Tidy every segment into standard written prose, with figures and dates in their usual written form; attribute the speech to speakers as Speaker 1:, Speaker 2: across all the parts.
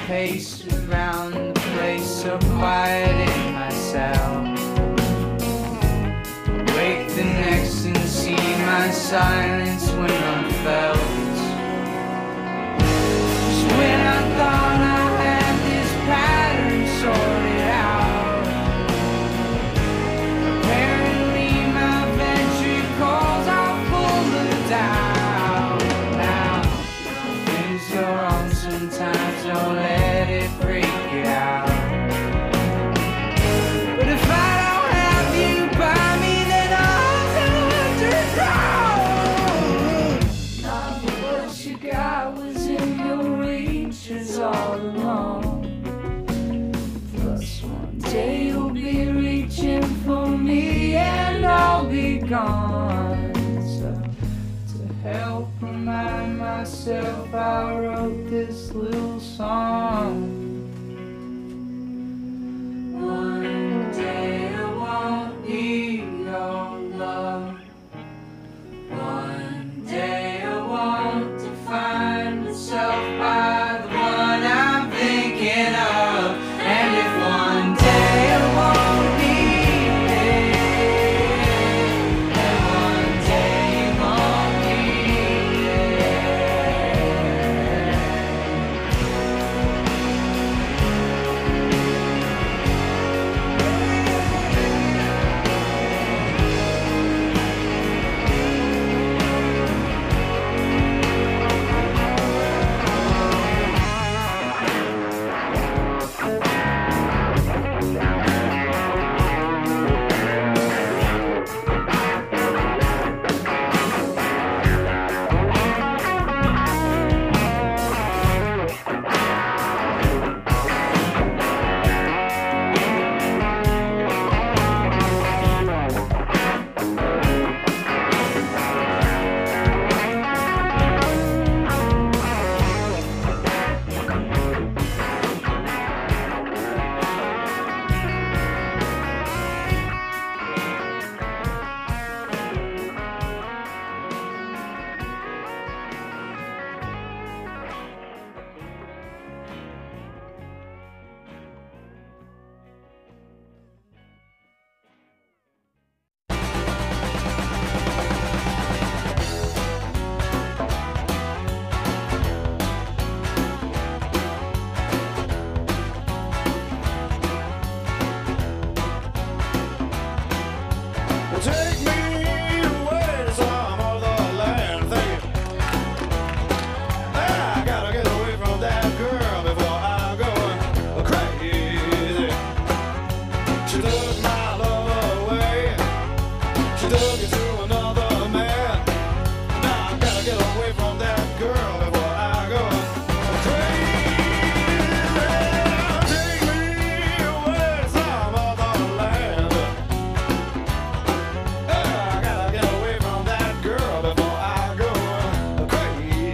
Speaker 1: pace around the place, so quiet in myself. Wake the next and see my silence when I'm felt. Just when I thought I had this pattern sorted out, apparently my ventricles are full of doubt. Now, things go wrong sometimes, don't let it freak you out. But if I don't have you by me, then I'll go underground. Not what you got was in your reach is all along. Plus one day you'll be reaching for me and I'll be gone. So to help remind myself, I wrote this little song. One day I won't need your love. One day I won't define myself by the one I'm thinking of. And if one day I won't need it, then one day you won't need
Speaker 2: Take me away to some other land. Thank you. I gotta get away from that girl before I go crazy. She took my love away. She took it to another man. Now I gotta get away from that girl before I go crazy. Take me away to some other land. I gotta get away from that girl before I go crazy.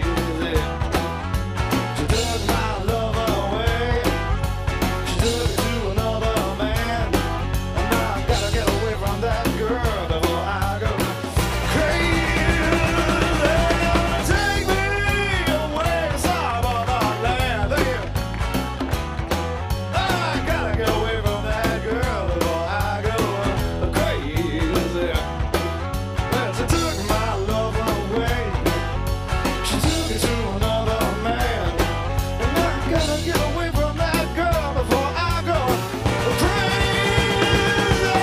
Speaker 2: She took my love away. She took it to another man. And now I gotta get away from that girl before I go crazy. Take me away to some other land. I gotta get away from that girl before I go crazy. Well, she took my love away. She took it to another man. And I gotta get away from that girl before I go crazy.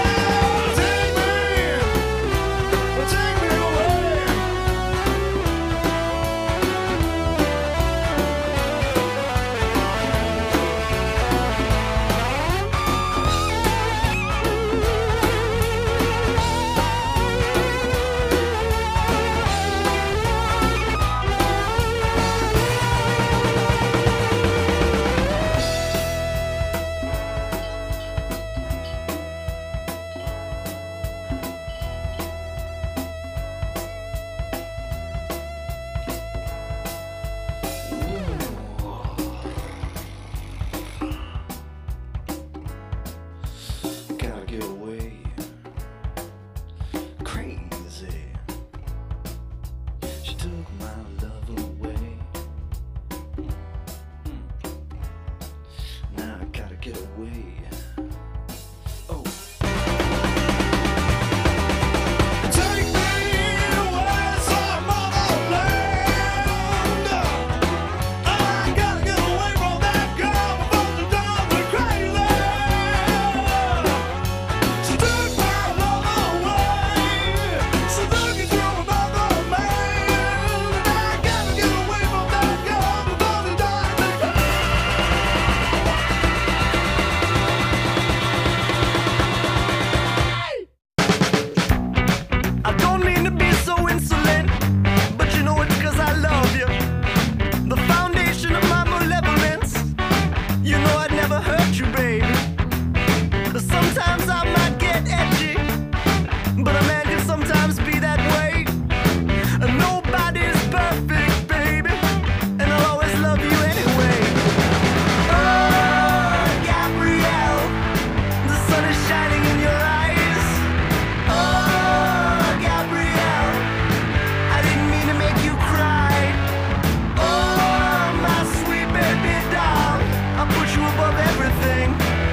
Speaker 2: Take me away. get away. Oh. Take me away some other land. I gotta get away from that girl before she drives me crazy. She took my love away. She took it to another man. I gotta get away from that girl before she drives me crazy. I don't mean to be so insolent, but you know it's 'cause I love you. The foundation of my malevolence. You know I'd never hurt you, baby. Sometimes I might get edgy, but a man can sometimes be that way. Nobody's perfect, baby, and I'll always love you anyway. Oh, Gabrielle, the sun is shining in your eyes. Oh, Gabrielle, I didn't mean to make you cry. Oh, my sweet baby doll, I'll put you above everything.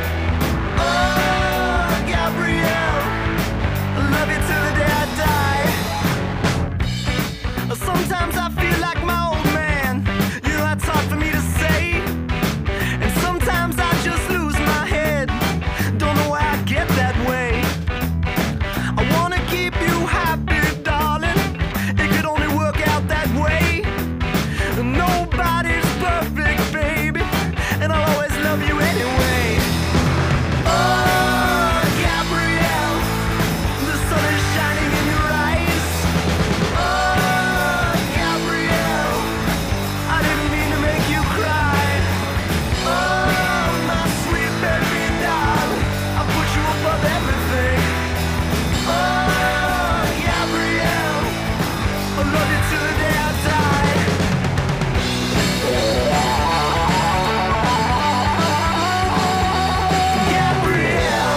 Speaker 2: Oh, Gabrielle, I love you till the day I die. Sometimes I feel like my old man. You know that's hard for me to say. And sometimes I just lose my head. Don't know why I get that way. I wanna keep you happy, darling. It could only work out that way. Nobody's perfect, baby, and I'll always love you anyway. Oh, Gabrielle, the sun is shining in your eyes. Oh, Gabrielle, I didn't mean to make you cry. Oh, my sweet baby doll, I'll put you above everything. Oh, Gabrielle, I love you till the day I die. Gabrielle.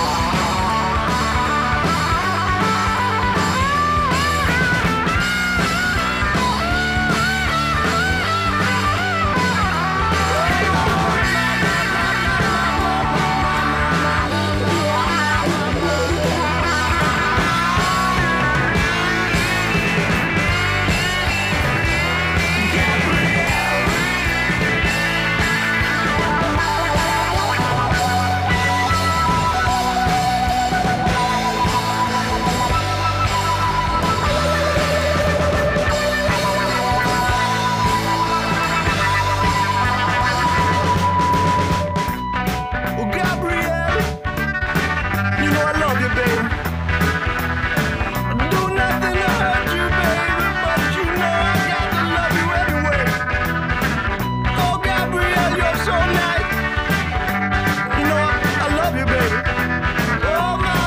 Speaker 2: Well, Gabrielle, you know I love you, baby. I do nothing to hurt you, baby, but you know I got to love you anyway. Oh, Gabrielle, you're so nice. You know I love you, baby. Oh, my.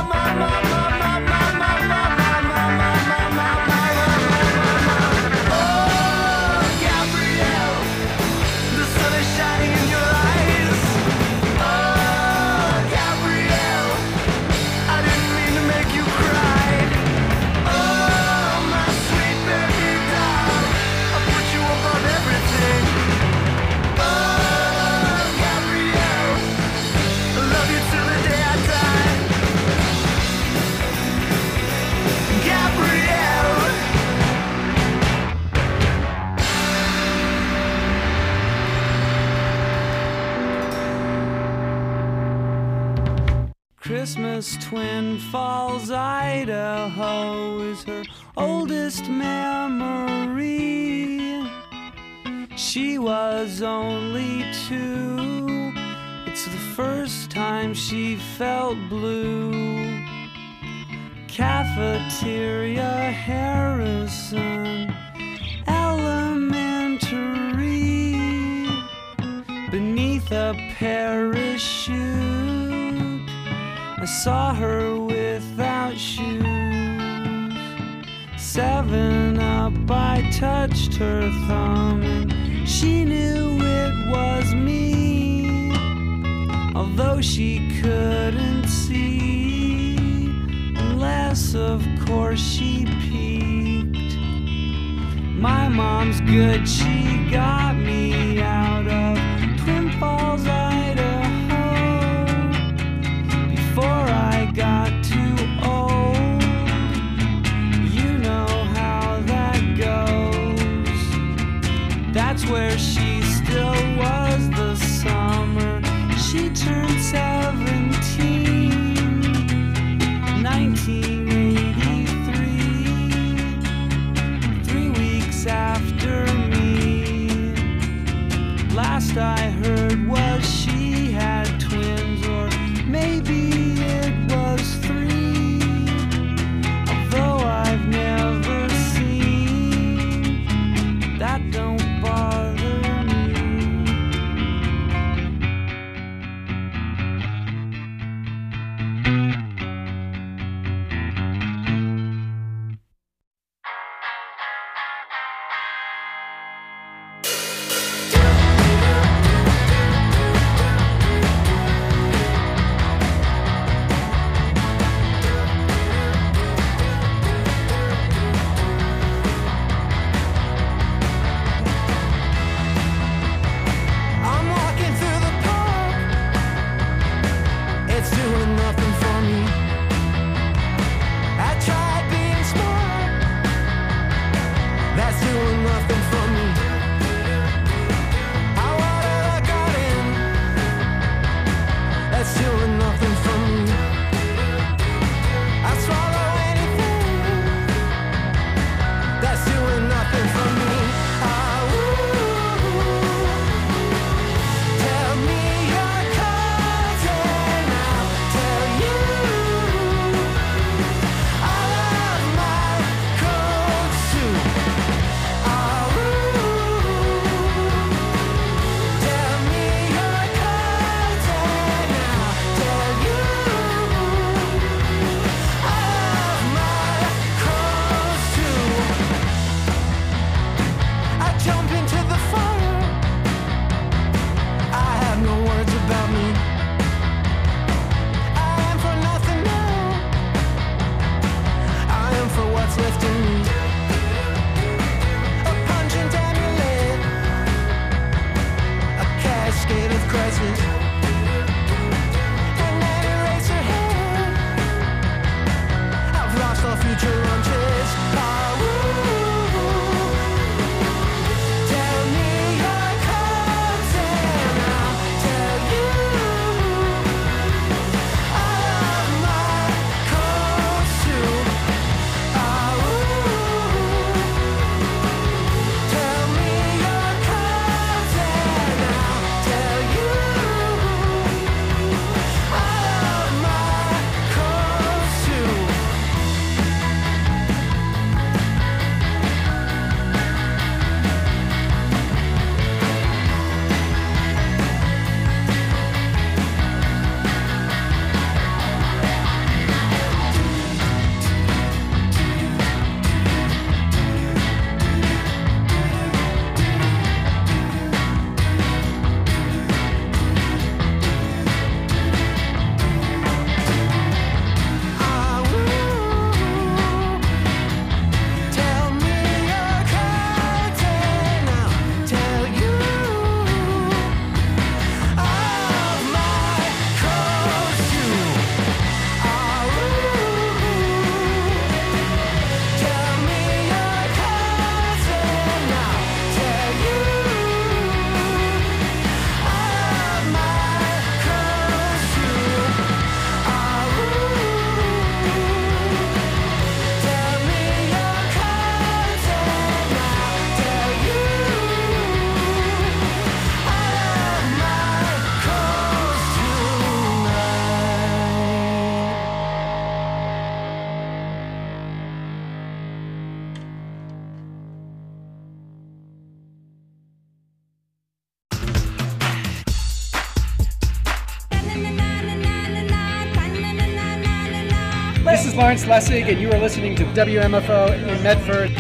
Speaker 2: Oh, Gabrielle, the sun is shining in your eyes. Oh, Gabrielle, I didn't mean to make you cry. Oh, my sweet baby doll, I'll put you above everything. Oh, Gabrielle, I love you till the day I die. Gabrielle.
Speaker 1: Christmas, Twin Falls, Idaho is her oldest memory. She was only 2. It's the first time she felt blue. Cafeteria, Harrison Elementary. Beneath a parachute, I saw her without shoes. 7-Up, I touched her thumb, and she knew it was me, although she couldn't see, unless of course she peeked. My mom's good, she got me out of Twin Falls, Idaho.
Speaker 3: I heard was she had twins, or maybe it was 3. Although I've never seen, that don't bother me. I'm walking through the park. It's doing nothing for me. I tried being smart. That's doing nothing for me. I watered a garden. That's doing nothing for me. I swallow anything. That's doing nothing for me. Tell me your cards and I'll tell you I love my coats too. Tell me your cards and I'll tell you I love my coats too. I jump into the fire. I have no words about me. I am for nothing now. I am for what's left in me. A pungent amulet, a cascade of crisis, and an eraser head. I've lost all future lunches. Tell me your cards and I'll tell you I love my coats too. Tell me your cards and I'll tell you I love my coats too. Tell me your cards and I'll tell you I love my coats too. Tell me your cards and I'll tell you I love my coats too. Tell me your cards and I'll tell you I love my coats
Speaker 4: This is Lawrence Lessig, and you are listening to WMFO in Medford,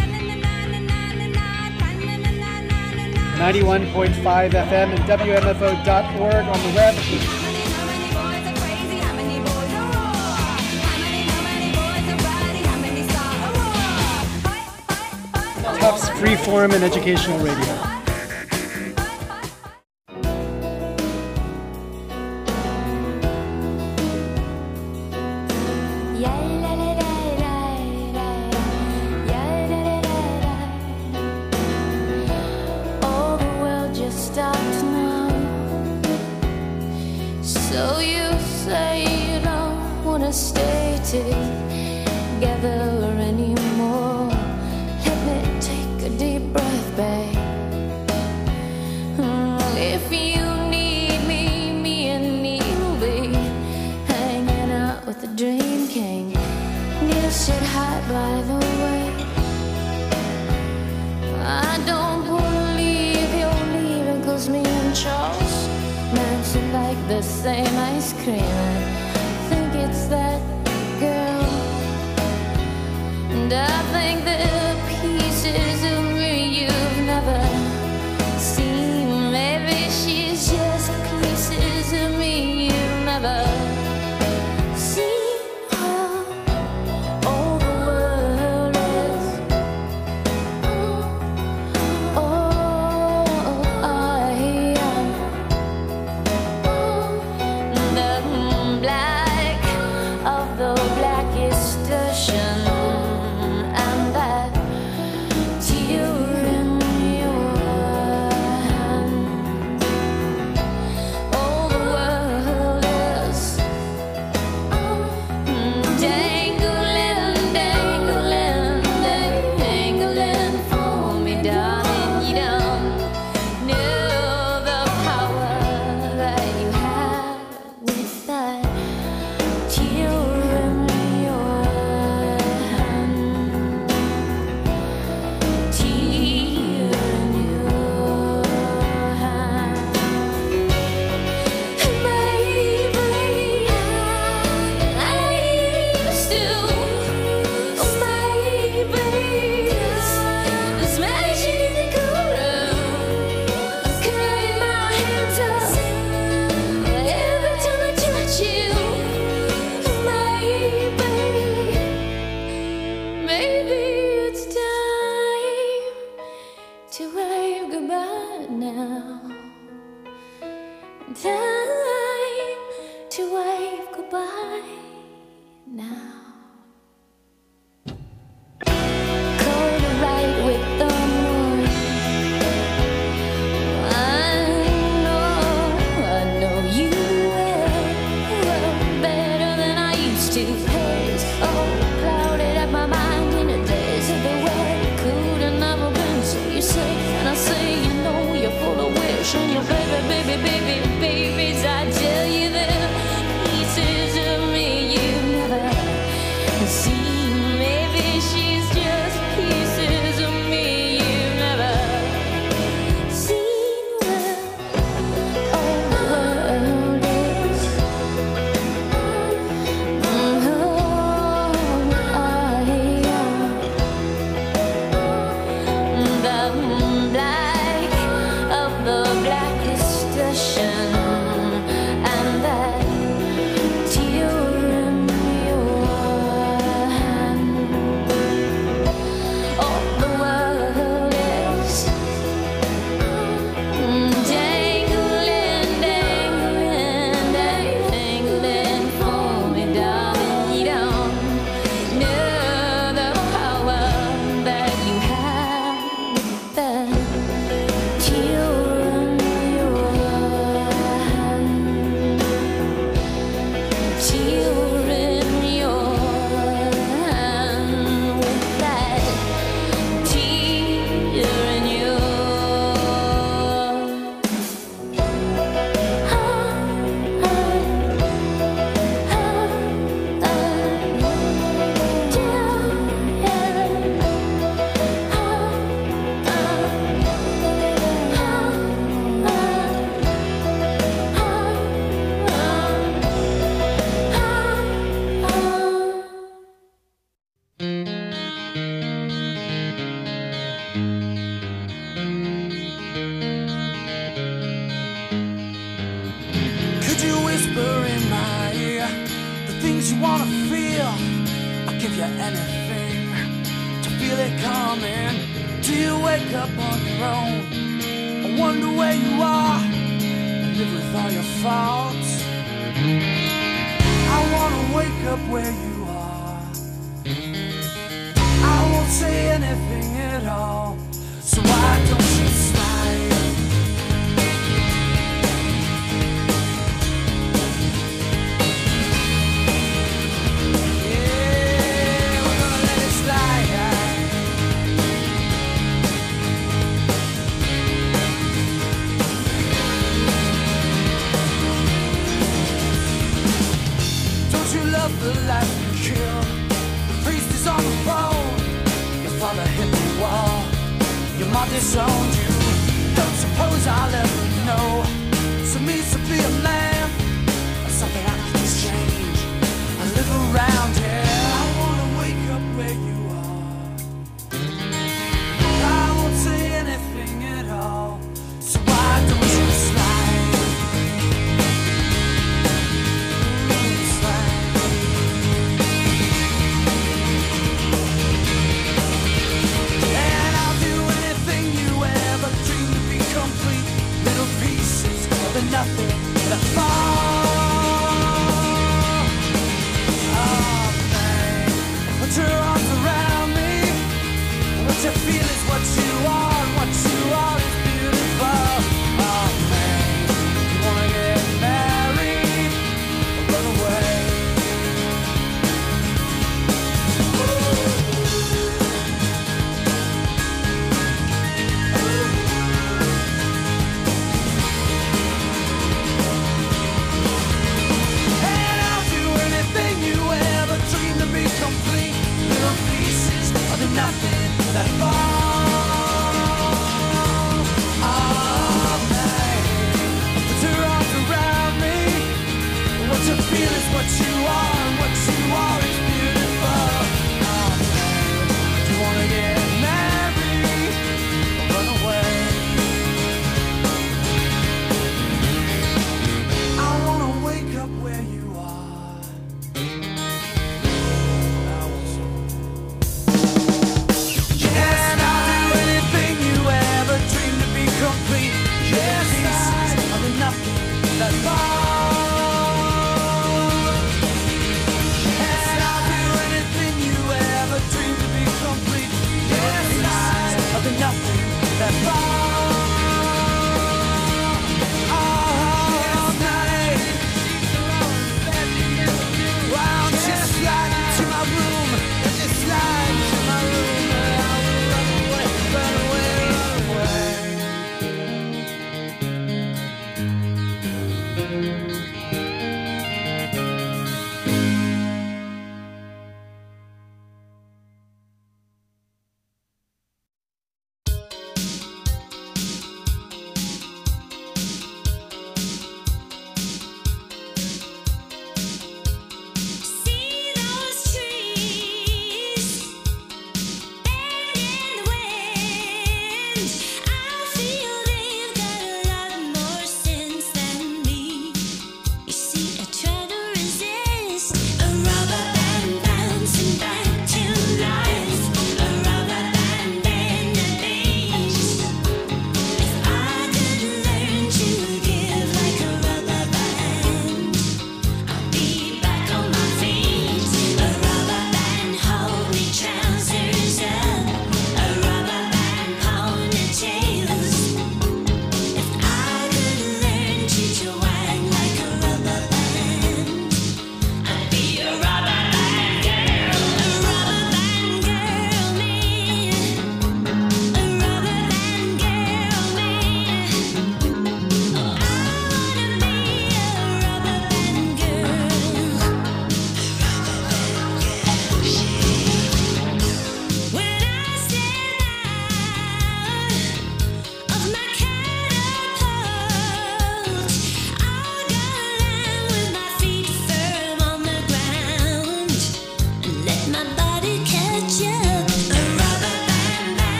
Speaker 4: 91.5 FM and WMFO.org on the web. Tufts Freeform and Educational Radio.
Speaker 1: All the world just stopped now. So you say you don't wanna stay together anymore. Let me take a deep breath, babe. If you the same ice cream. I think it's that girl, and I think the pieces of me you've never seen. Maybe she's just pieces of me you've never seen. All the world is the black of the blackest ocean, and that tear in your hand. All the world is dangling, dangling, dangling for me, darling. You don't know the power that you have with that tear in your hand. Tear in your hand. Maybe I used to. Maybe this magic in the corner, cutting my hands up every time I touch you. Maybe it's time to wave goodbye now. Time to wave goodbye now. Cold right with the moon. I know you well better than I used to. Haze all clouded up my mind in the days of the way could have never been. So you say, and I say, you know you're full of wish, and your babies. I tell you there are pieces of me you've never seen. Maybe she's just pieces of me you've never seen. Well, all the world is the black of the blackest ocean, and that tear in your hand. All the world is dangling, dangling, dangling for me, darling. You don't know the power that you have with that tear in your hand. Tear in your hand with that tear in your
Speaker 3: Could you whisper in my ear the things you wanna feel? I'll give you anything to feel it coming. Do you wake up on your own? I wonder where you are and live with all your faults. I wanna wake up where you are. I won't say anything at all. So why don't you smile? Yeah, we're gonna let it slide. Don't you love the life you kill? The priest is on the phone. Your father hit the wall. Your mom disowned you. Don't suppose I'll ever know. So means to be a man. that fall. Oh, babe, put your arms around me. What you feel is what you are, and what you are is beautiful. Oh, babe, you wanna get married or run away? Nothing that falls. Oh, babe, put your arms around me. What you feel is what you are, and what you are is beautiful. Oh, babe, do you wanna get married or run away? I wanna wake up where you are. I want some. Complete, yes, pieces of nothing that falls.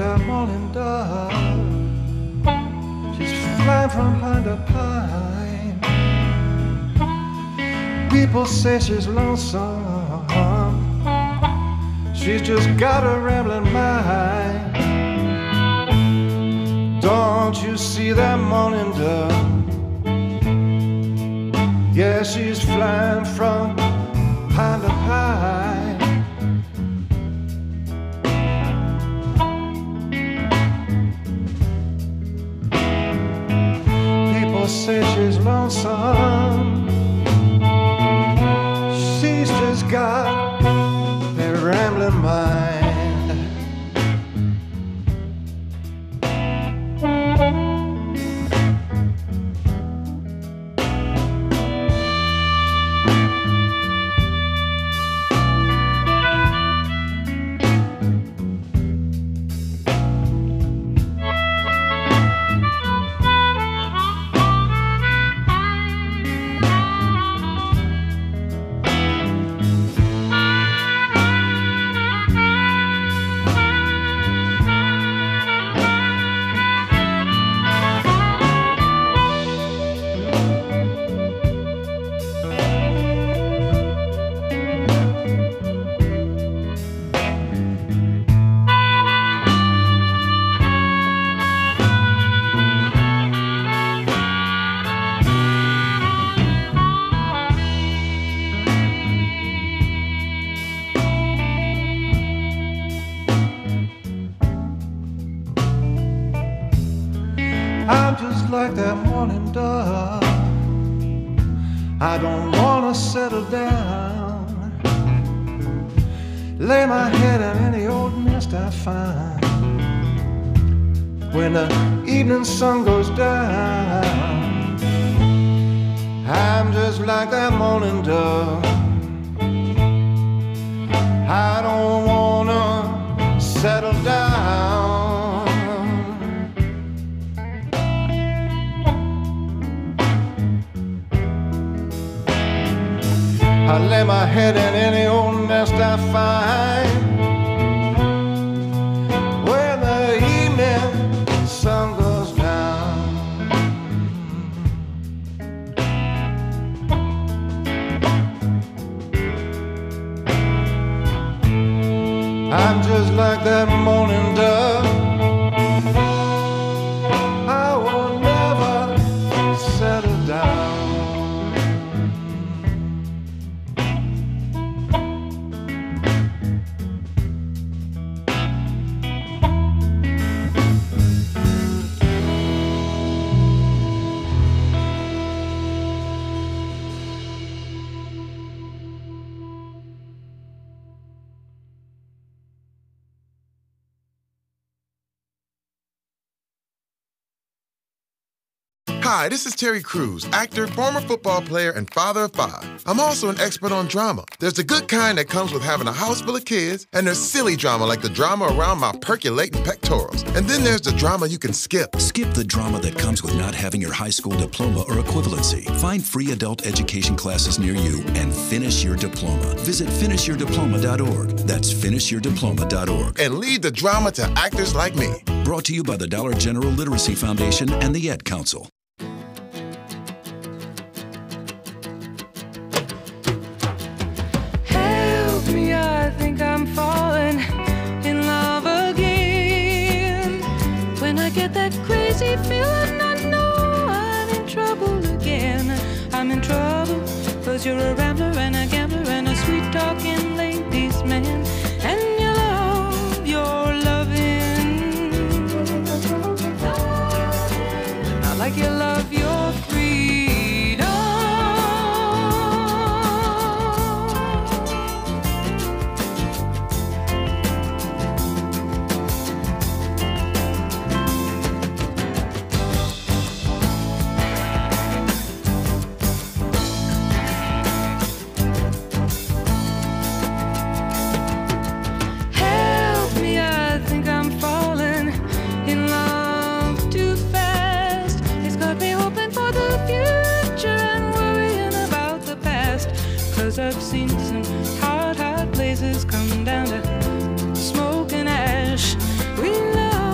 Speaker 2: that morning dove. She's flying from pine to pine. People say she's lonesome. She's just got a rambling mind. Don't you see that morning dove? Yeah, she's flying from pine to pine. People say she's lonesome. She's just got a rambling mind. I'm just like that morning dove. I don't wanna settle down, lay my head in any old nest I find. When the evening sun goes down, I'm just like that morning dove. I don't wanna settle down. I lay my head in any old nest I find. When the evening sun goes down, I'm just like that morning dove. I will never settle down.
Speaker 5: Hi, this is Terry Crews, actor, former football player, and father of 5. I'm also an expert on drama. There's the good kind that comes with having a house full of kids, and there's silly drama like the drama around my percolating pectorals. And then there's the drama you can skip.
Speaker 6: Skip the drama that comes with not having your high school diploma or equivalency. Find free adult education classes near you and finish your diploma. Visit finishyourdiploma.org. That's finishyourdiploma.org.
Speaker 5: And leave the drama to actors like me.
Speaker 6: Brought to you by the Dollar General Literacy Foundation and the Ed Council.
Speaker 1: I think I'm falling in love again. When I get that crazy feeling, I know I'm in trouble again. I'm in trouble, 'cause you're a rambler and a gambler and a sweet-talking ladies' man. And you love your loving, not like you love your freedom. I've seen some hot, hot places come down to smoke and ash. We love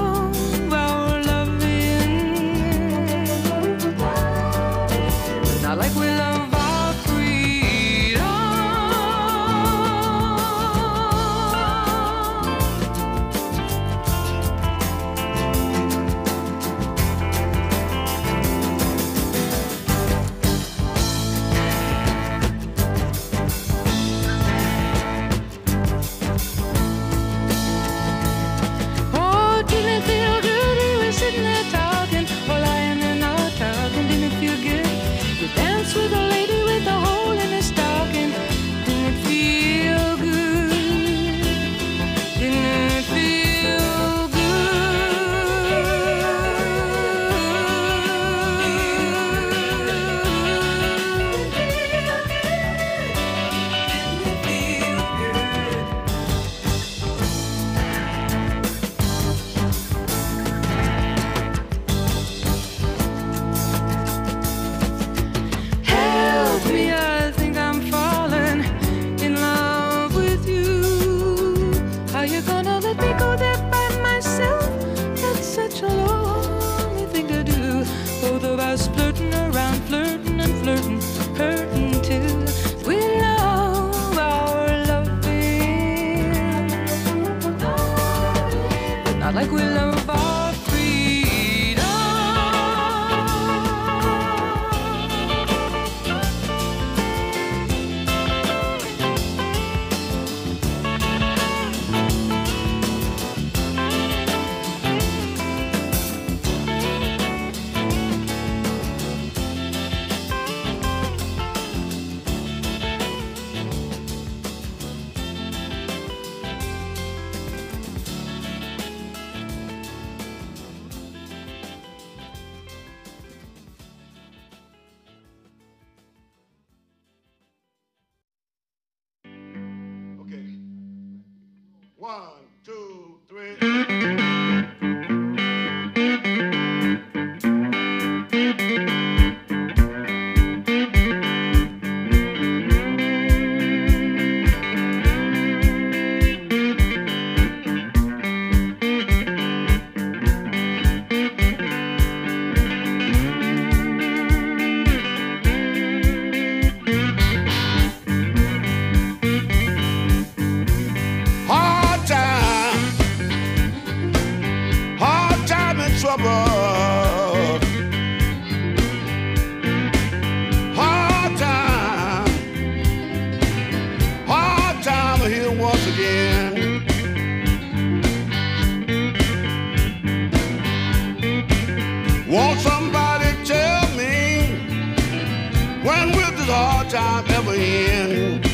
Speaker 2: 1, 2, 3. Won't somebody tell me when will this hard time ever end?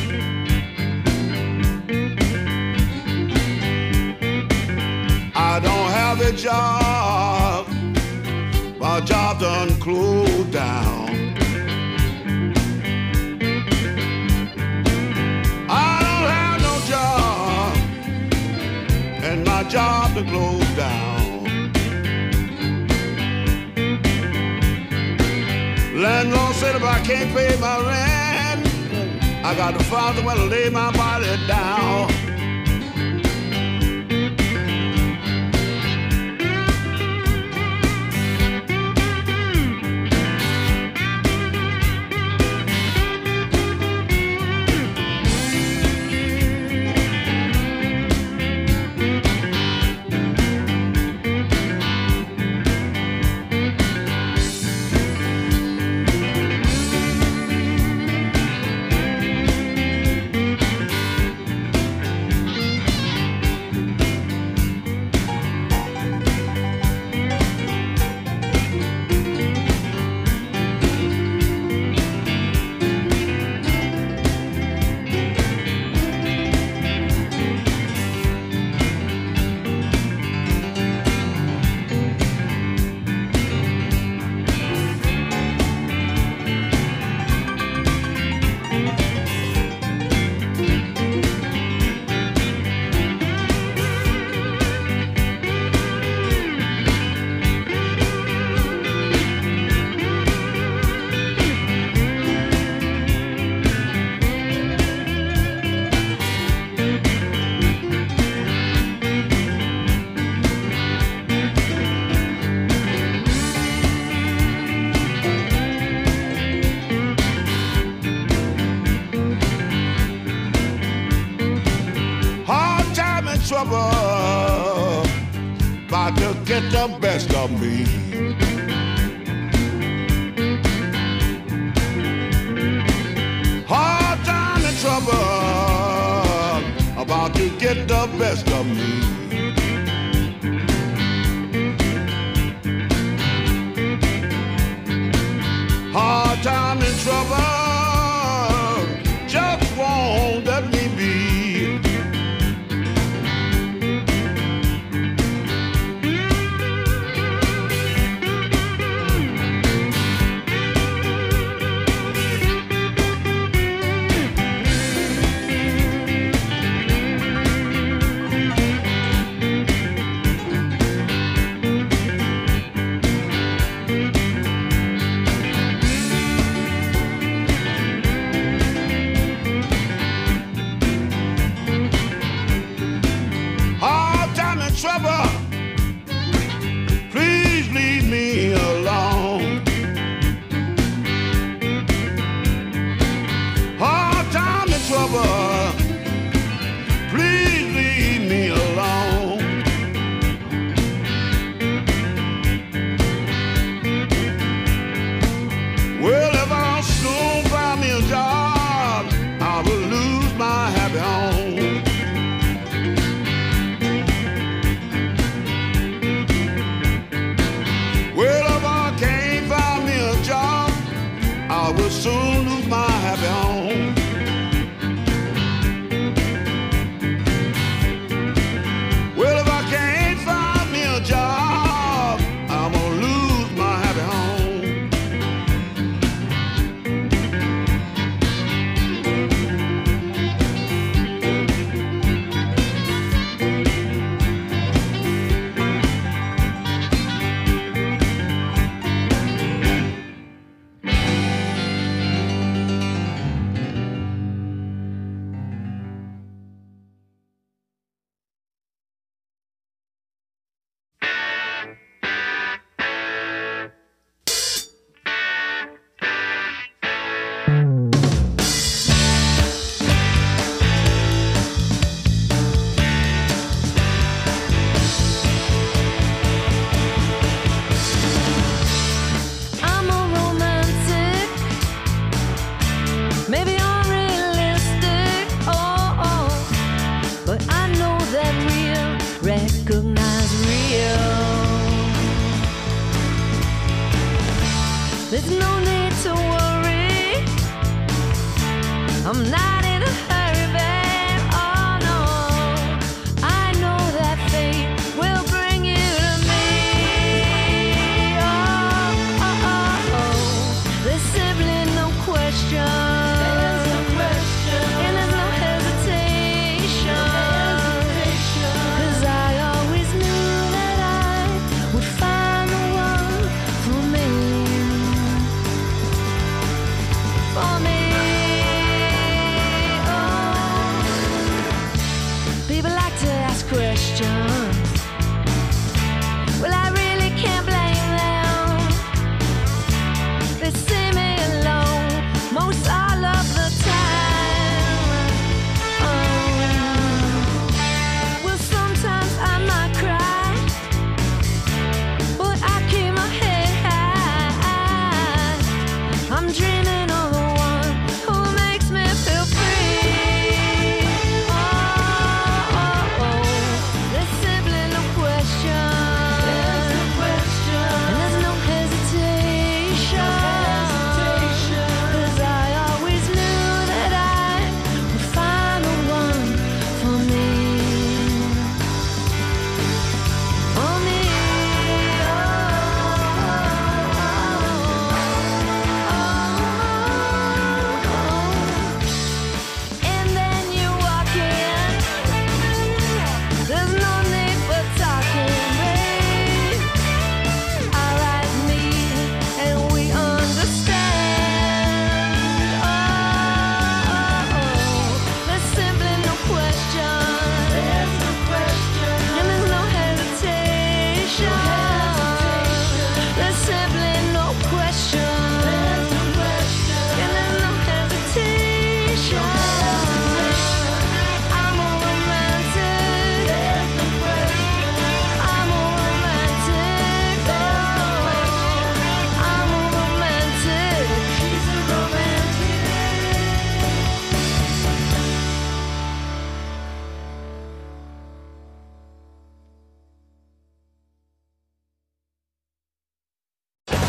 Speaker 2: I don't have a job, my job done closed down. I don't have no job, and my job done closed down. Landlord said if I can't pay my rent, I got to find somewhere to lay my body down. Trouble about to get the best of me. Hard time and trouble about to get the best of me. Hard time and trouble just won't let me be.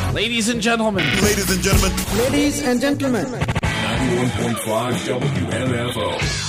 Speaker 7: Ladies and gentlemen.
Speaker 8: Ladies and gentlemen.
Speaker 4: Ladies and gentlemen.
Speaker 9: 91.5 WMFO.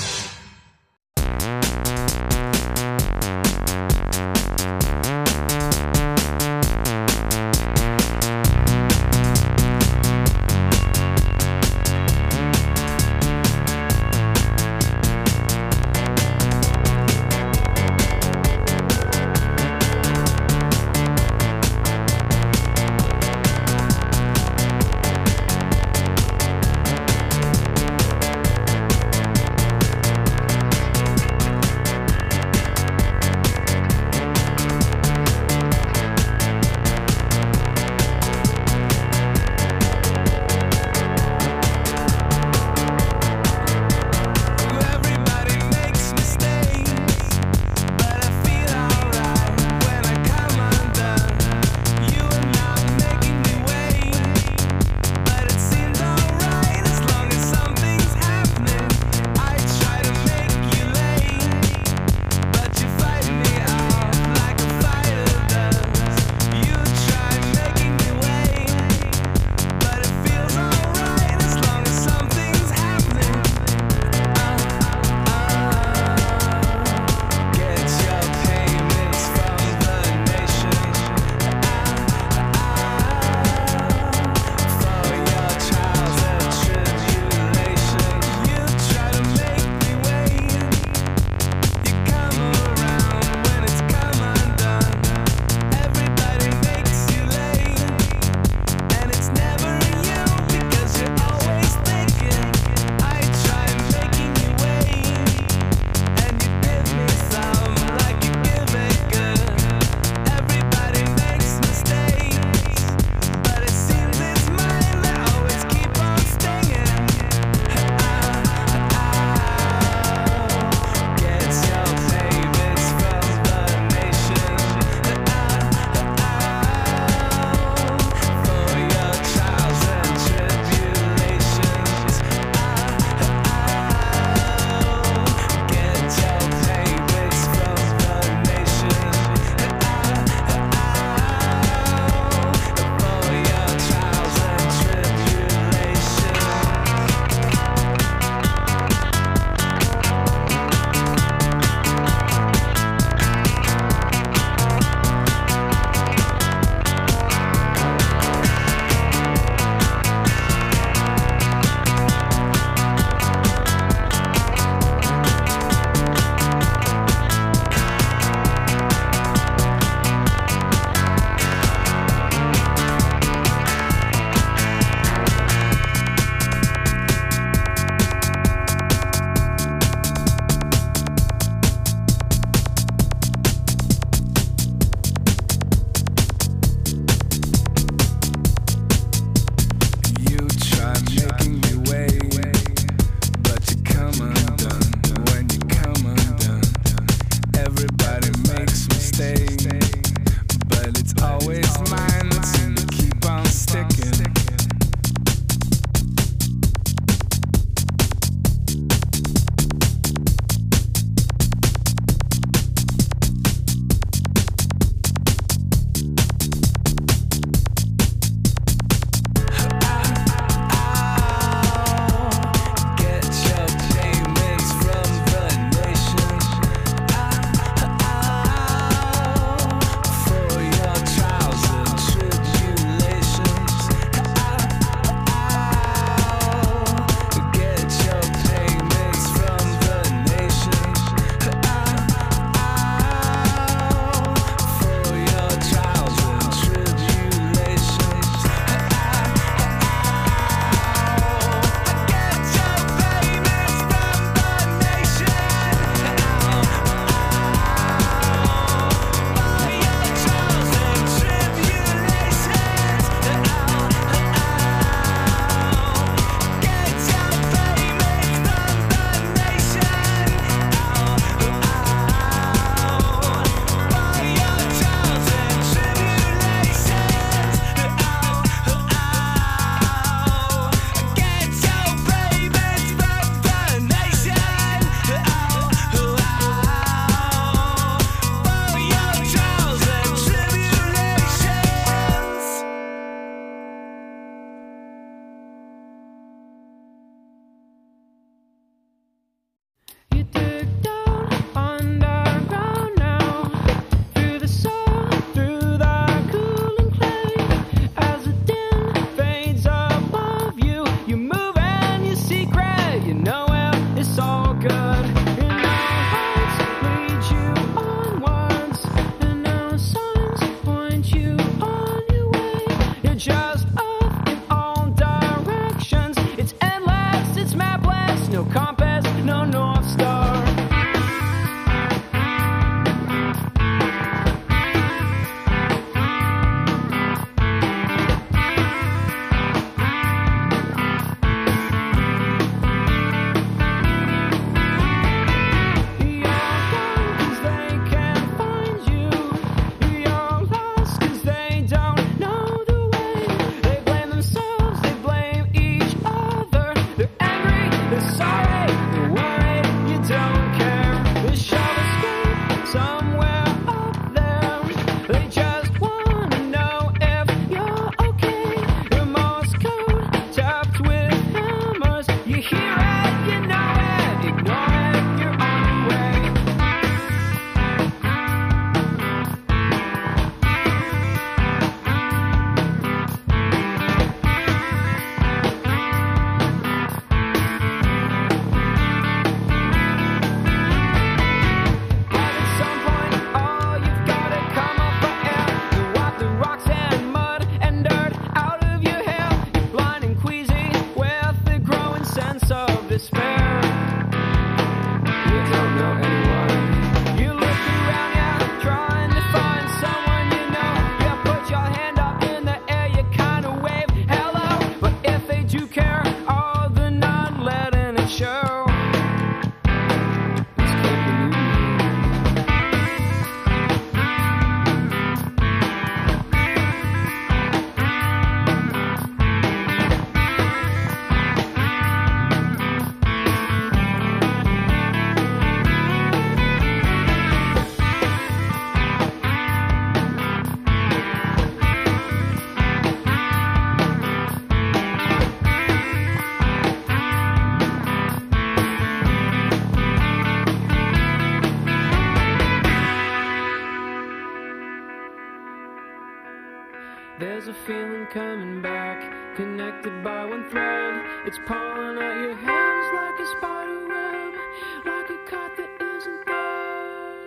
Speaker 7: rocks and mud and dirt out of your hair. You're blind and queasy with the growing sense of despair. You don't know anyone. You look around, yeah, trying to find someone you know. You put your hand up in the air, you kind of wave hello. But if they do care, oh, they're not letting it show. It's keeping you. There's a feeling coming back, connected by one thread. It's pulling at your hands like a spider web, like a kite that isn't there.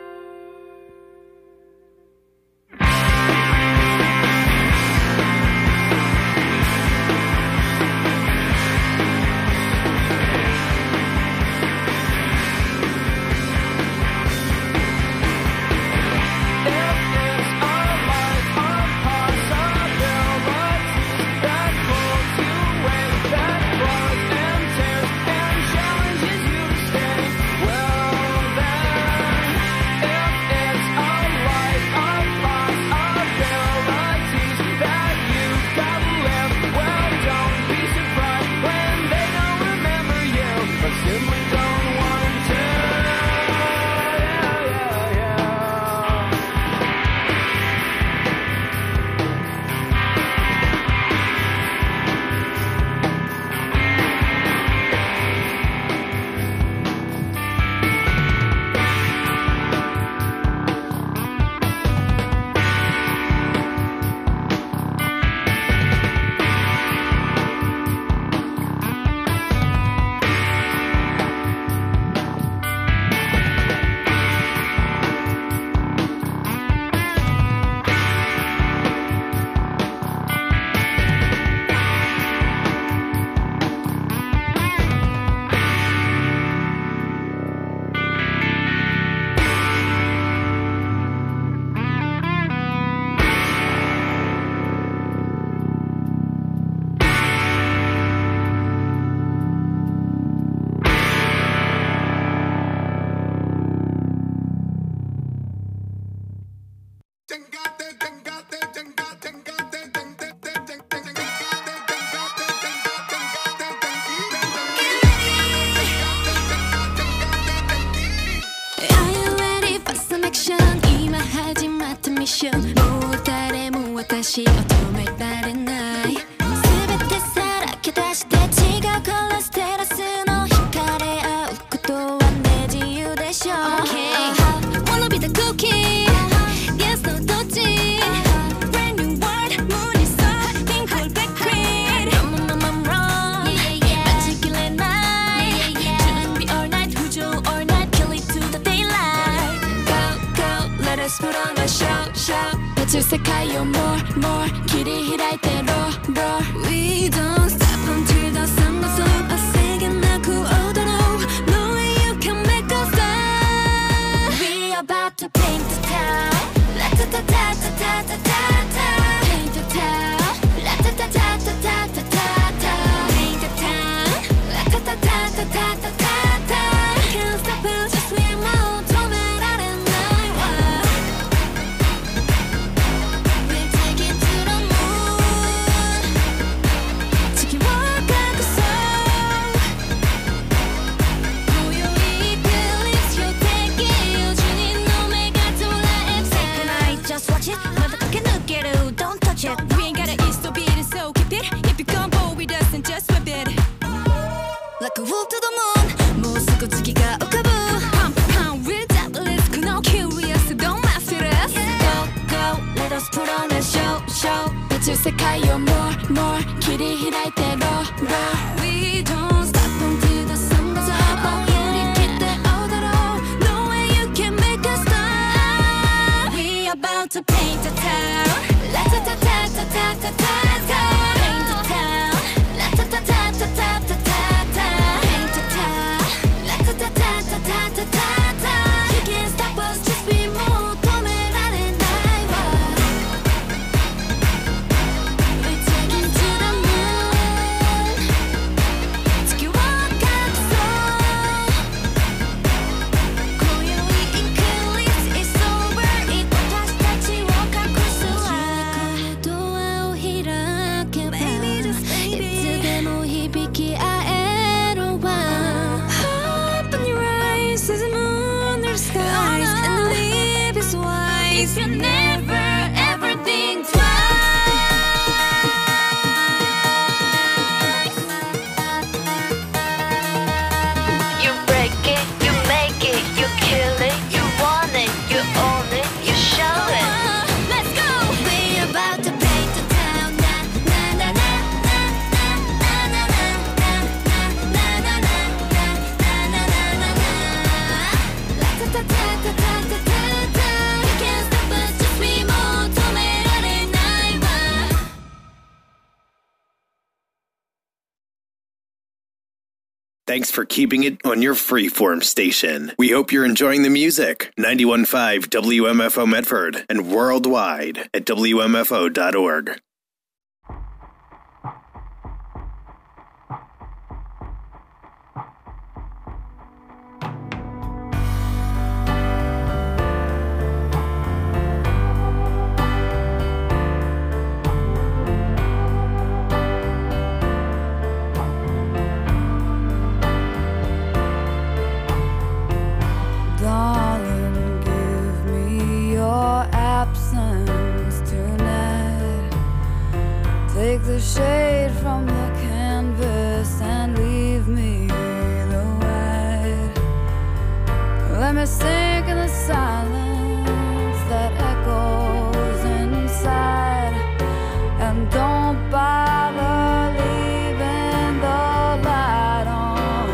Speaker 7: We don't stop until the sun goes up. I sing and I cool all the no way you can make us stop. We about to paint the town. La ta ta ta ta ta ta ta ta. Paint the town. La ta ta ta ta ta ta ta ta. Paint the town. La ta ta ta ta ta ta ta ta. Can't stop us, just swim out. Don't let out at night. We'll take it to the moon. 지금 와가고서 고요히 believe you'll take it. 주인 놈의 같은 life. Second night, just watch it. 어떻게 느껴도 don't touch it. We ain't gotta eat so beat it, so keep it. If you come bold with us and just whip it. Like a wolf to the moon. 못 쓰고 지기가 오카부. Pump, pump, we're devilish. No curious, don't mess with us. Go, go, let us put on a show, show. 빛을 색하여 more. 길이開いてroll. We don't stop until the sun goes up. 어디를 때 오더라도 no way you can make us stop. We about to paint the town. Let's
Speaker 8: Thanks for keeping it on your freeform station. We hope you're enjoying the music. 91.5 WMFO Medford and worldwide at WMFO.org.
Speaker 1: Darling, give me your absence tonight. Take the shade from the canvas and leave me the white. Let me sink in the silence that echoes inside. And don't bother leaving the light on,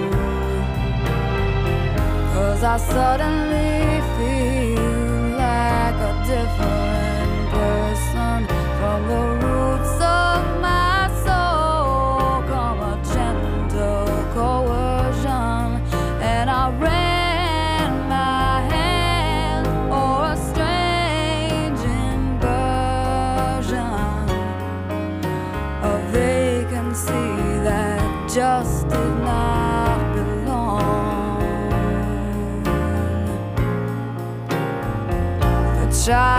Speaker 1: 'cause I suddenly feel like a different person. From the roots of my soul come a gentle coercion, and I ran my hand o'er a strange inversion, a vacancy that just did not belong. The child